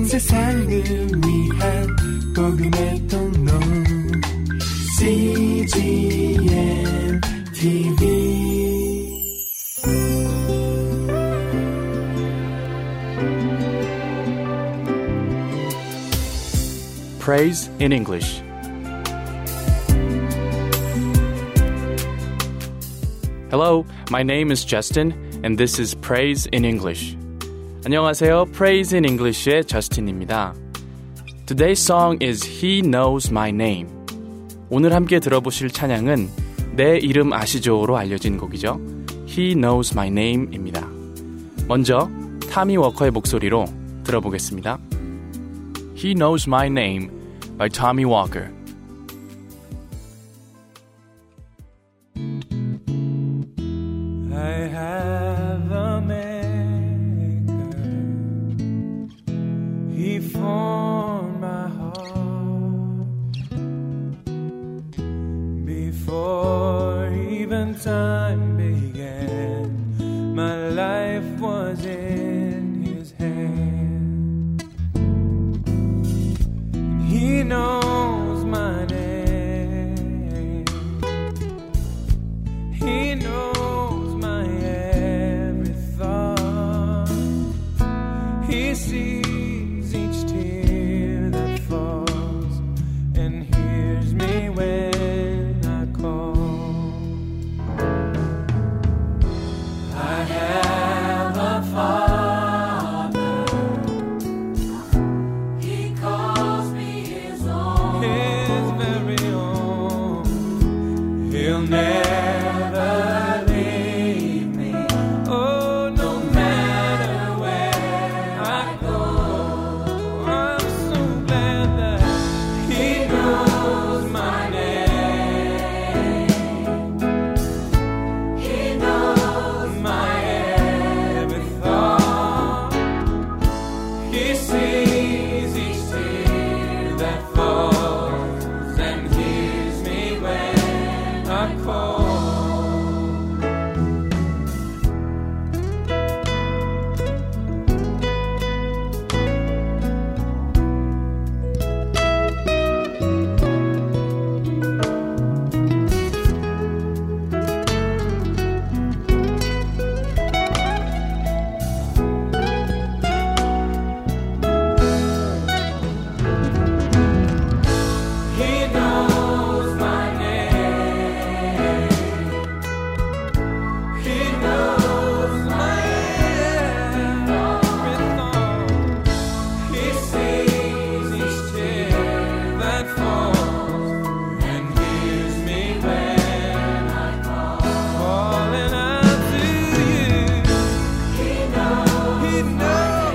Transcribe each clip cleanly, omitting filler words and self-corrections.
세상을 위한 복음의 통로 CGM TV Praise in English. Hello, my name is Justin, and this is Praise in English. 안녕하세요, Praise in English의 저스틴입니다. Today's song is He Knows My Name. 오늘 함께 들어보실 찬양은 내 이름 아시죠로 알려진 곡이죠. He Knows My Name입니다. 먼저 타미 워커의 목소리로 들어보겠습니다. He Knows My Name by Tommy Walker. I have a maker. He formed my heart before even time began. My life was in His hand. He knows my name. He knows my every thought. He sees each tear that falls and hears me when I call. I have a Father. He calls me His own. His very own. He'll never leave me. Oh, no matter where I go. I'm so glad that He knows my name. He knows my every thought. He sees each tear that falls and hears me when I call. He knows my name. He knows my every thought. He sees each tear that falls and hears me when I call. Calling out to you. He knows my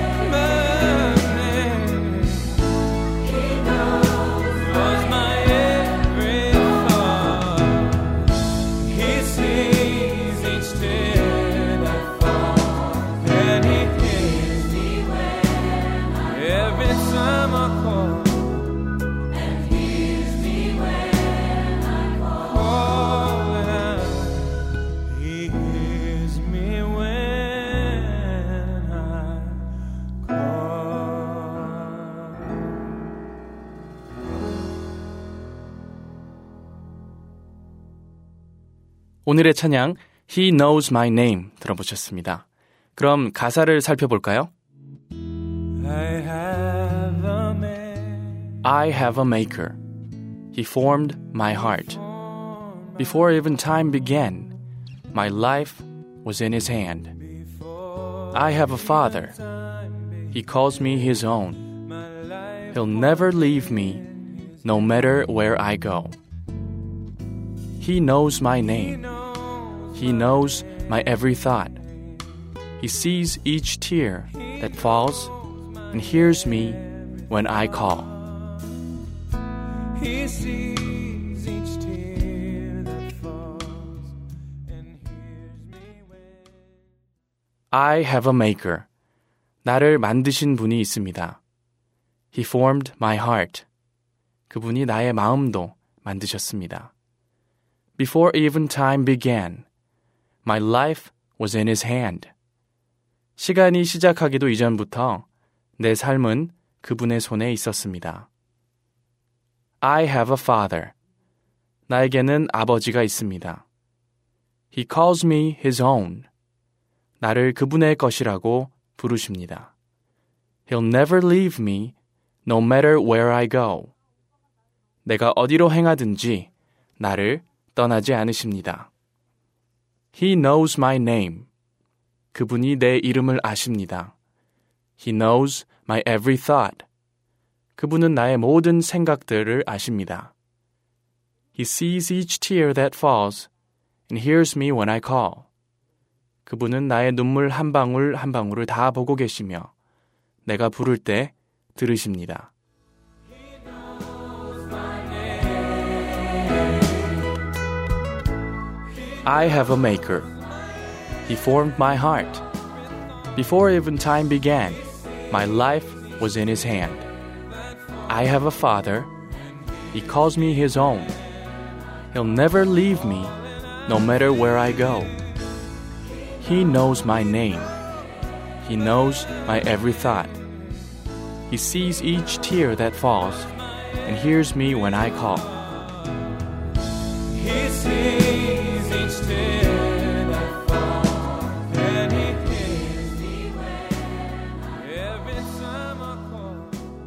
name. He knows my every thought. He sees each tear that falls and He hears me every time I call. And hears me when I call. He hears me when I call. 오늘의 찬양 He Knows My Name 들어보셨습니다. 그럼 가사를 살펴볼까요? I have a man. I have a maker. He formed my heart. Before even time began, my life was in His hand. I have a father. He calls me His own. He'll never leave me, no matter where I go. He knows my name. He knows my every thought. He sees each tear that falls and hears me when I call. He sees each tear that falls and hears me when I have a maker. 나를 만드신 분이 있습니다. He formed my heart. 그분이 나의 마음도 만드셨습니다. Before even time began, my life was in His hand. 시간이 시작하기도 이전부터 내 삶은 그분의 손에 있었습니다. I have a father. 나에게는 아버지가 있습니다. He calls me his own. 나를 그분의 것이라고 부르십니다. He'll never leave me, no matter where I go. 내가 어디로 행하든지 나를 떠나지 않으십니다. He knows my name. 그분이 내 이름을 아십니다. He knows my every thought. 그분은 나의 모든 생각들을 아십니다. He sees each tear that falls and hears me when I call. 그분은 나의 눈물 한 방울 한 방울을 다 보고 계시며 내가 부를 때 들으십니다. I have a maker. He formed my heart. Before even time began, my life was in his hand. I have a father. He calls me his own. He'll never leave me, no matter where I go. He knows my name. He knows my every thought. He sees each tear that falls and hears me when I call. He sees each tear that falls, and he hears me every time I call.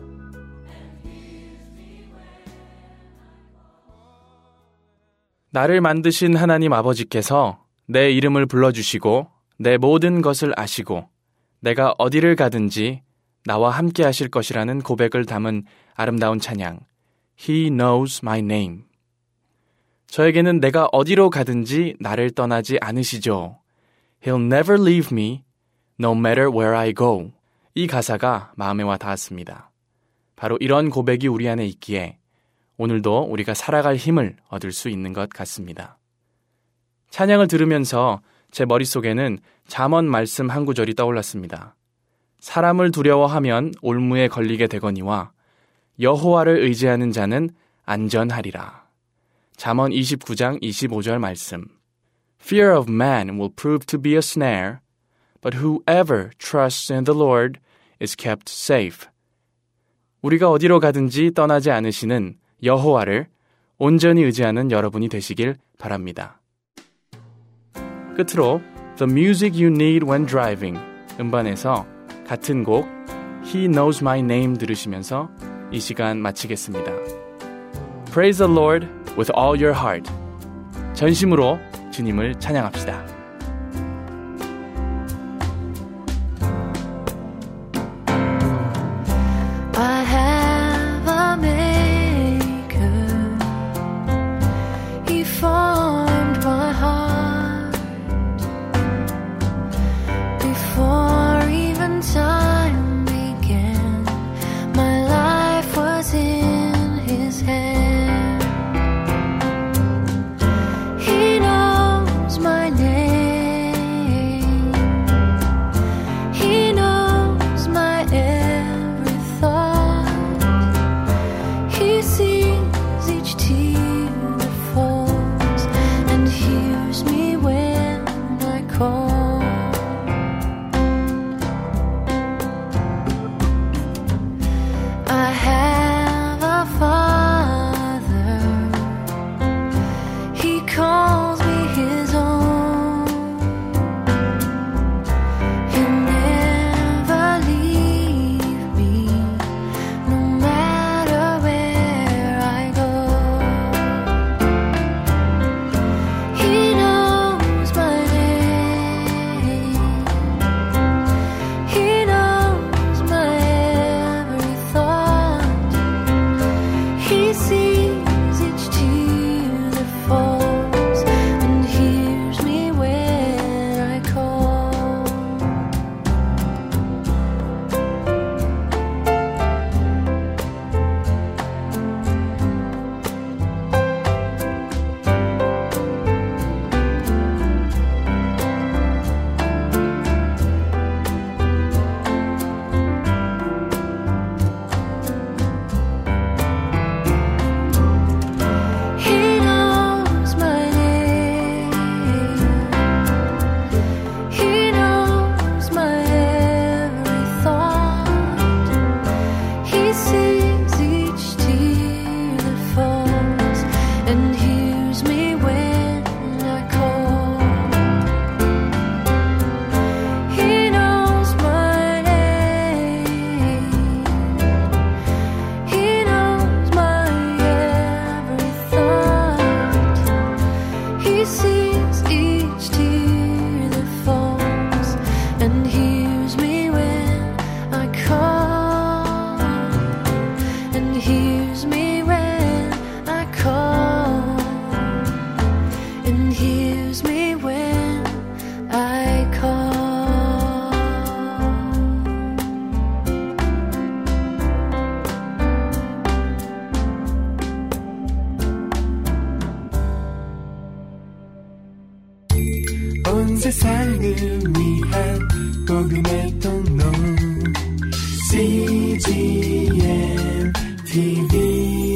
나를 만드신 하나님 아버지께서 내 이름을 불러주시고 내 모든 것을 아시고 내가 어디를 가든지 나와 함께 하실 것이라는 고백을 담은 아름다운 찬양 He knows my name. 저에게는 내가 어디로 가든지 나를 떠나지 않으시죠. He'll never leave me, no matter where I go. 이 가사가 마음에 와 닿았습니다. 바로 이런 고백이 우리 안에 있기에 오늘도 우리가 살아갈 힘을 얻을 수 있는 것 같습니다. 찬양을 들으면서 제 머릿속에는 잠언 말씀 한 구절이 떠올랐습니다. 사람을 두려워하면 올무에 걸리게 되거니와 여호와를 의지하는 자는 안전하리라. 잠언 29장 25절 말씀. Fear of man will prove to be a snare, but whoever trusts in the Lord is kept safe. 우리가 어디로 가든지 떠나지 않으시는 여호와를 온전히 의지하는 여러분이 되시길 바랍니다. 끝으로 The Music You Need When Driving 음반에서 같은 곡 He Knows My Name 들으시면서 이 시간 마치겠습니다. Praise the Lord with all your heart. 전심으로 주님을 찬양합시다. I have a maker. He formed my heart before even time began. My life was in his hand. He knows my name. TNTV.